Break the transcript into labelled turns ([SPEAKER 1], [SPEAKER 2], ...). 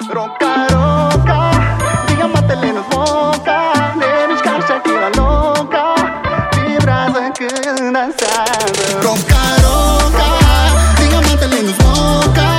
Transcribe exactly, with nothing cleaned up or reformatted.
[SPEAKER 1] Roca, roca, diamantele nu-ți moca, le mișca Shakira loca, vibrează când dansează. Roca, roca, diamantele nu-ți moca,